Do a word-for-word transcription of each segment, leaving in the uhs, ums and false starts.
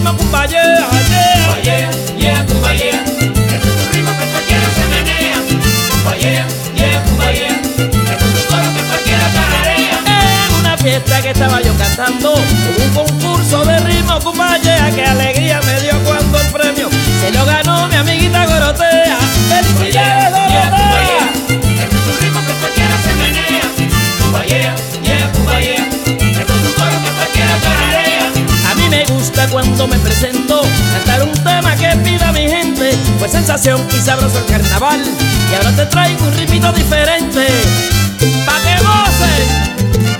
ritmo cumbaya, Cumbaya, yeah, cumbaya, este es un ritmo que cualquiera se menea. Cumbaya, yeah, cumbaya, este es un coro que cualquiera tararea. en una fiesta que estaba yo cantando, hubo un concurso de ritmo cumbaya. Qué alegría me dio cuando el premio se lo ganó mi amiguita Gorotea. ¡Felicidades, Dorotea! Este es un ritmo que cualquiera se menea. Cumbaya, yeah, cumbaya, este es un coro que cualquiera tararea. A mí me gusta cuando me presento cantar un tema que pida mi gente. Fue sensación y sabroso el carnaval, y ahora te traigo un ritmito diferente pa' que goces.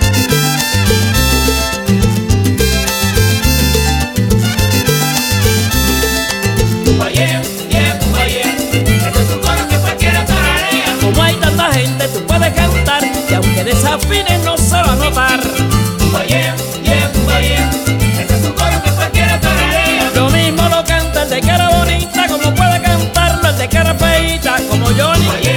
Cumbaya, yeah, cumbaya, este es un coro que cualquiera tararea. Como hay tanta gente tú puedes cantar, y aunque desafines no se va a notar. Cumbaya, yeah, cumbaya, este es un coro que cualquiera tararea. Lo mismo lo canta el de cara bonita, como puede cantarlo el de cara feita, como Johnny.